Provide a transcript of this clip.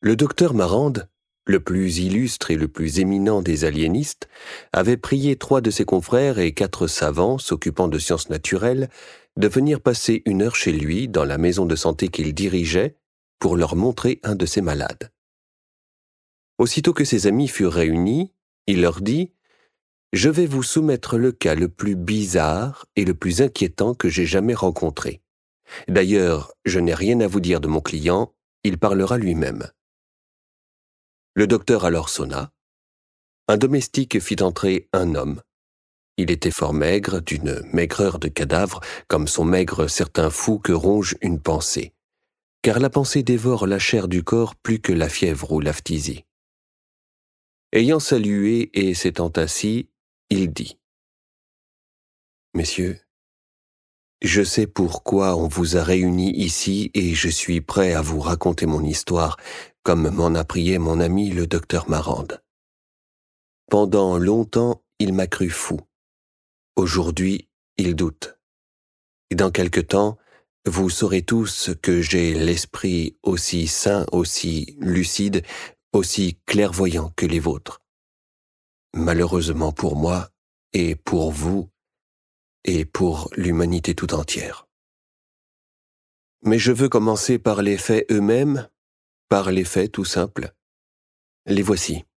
Le docteur Marande, le plus illustre et le plus éminent des aliénistes, avait prié 3 de ses confrères et 4 savants s'occupant de sciences naturelles de venir passer 1 heure chez lui dans la maison de santé qu'il dirigeait pour leur montrer un de ses malades. Aussitôt que ses amis furent réunis, il leur dit « Je vais vous soumettre le cas le plus bizarre et le plus inquiétant que j'ai jamais rencontré. D'ailleurs, je n'ai rien à vous dire de mon client, il parlera lui-même. » Le docteur alors sonna. Un domestique fit entrer un homme. Il était fort maigre, d'une maigreur de cadavre, comme sont maigres certains fous que ronge une pensée. Car la pensée dévore la chair du corps plus que la fièvre ou la phtisie. Ayant salué et s'étant assis, il dit « Messieurs, je sais pourquoi on vous a réunis ici et je suis prêt à vous raconter mon histoire, comme m'en a prié mon ami le docteur Marande. Pendant longtemps, il m'a cru fou. Aujourd'hui, il doute. Et dans quelque temps, vous saurez tous que j'ai l'esprit aussi sain, aussi lucide, aussi clairvoyant que les vôtres. Malheureusement pour moi, et pour vous, et pour l'humanité tout entière. Mais je veux commencer par les faits eux-mêmes, par les faits tout simples. Les voici.